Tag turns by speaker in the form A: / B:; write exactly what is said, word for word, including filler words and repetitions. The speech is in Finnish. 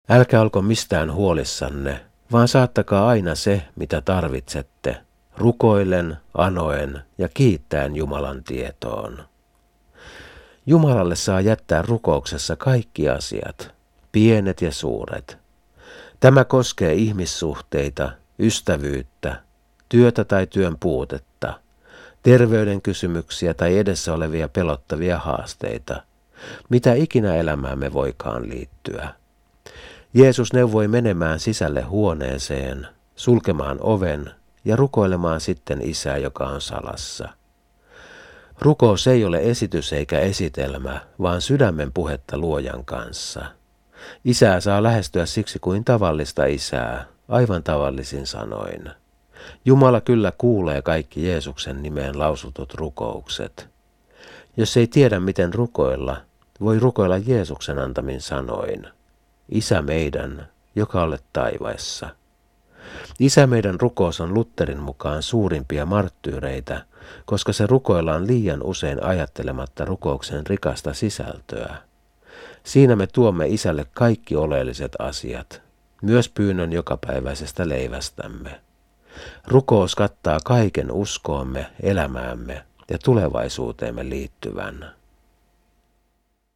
A: Älkää olko mistään huolissanne, vaan saattakaa aina se, mitä tarvitsette, rukoillen, anoen ja kiittäen Jumalan tietoon. Jumalalle saa jättää rukouksessa kaikki asiat, pienet ja suuret. Tämä koskee ihmissuhteita, ystävyyttä, työtä tai työn puutetta, terveyden kysymyksiä tai edessä olevia pelottavia haasteita, mitä ikinä elämäämme voikaan liittyä. Jeesus neuvoi menemään sisälle huoneeseen, sulkemaan oven ja rukoilemaan sitten Isää, joka on salassa. Rukous ei ole esitys eikä esitelmä, vaan sydämen puhetta Luojan kanssa. Isää saa lähestyä siksi kuin tavallista Isää, aivan tavallisin sanoin. Jumala kyllä kuulee kaikki Jeesuksen nimeen lausutut rukoukset. Jos ei tiedä miten rukoilla, voi rukoilla Jeesuksen antamin sanoin. Isä meidän, joka olet taivaissa. Isä meidän rukous on Lutherin mukaan suurimpia marttyyreitä, koska se rukoillaan liian usein ajattelematta rukouksen rikasta sisältöä. Siinä me tuomme Isälle kaikki oleelliset asiat, myös pyynnön jokapäiväisestä leivästämme. Rukous kattaa kaiken uskoomme, elämäämme ja tulevaisuuteemme liittyvän.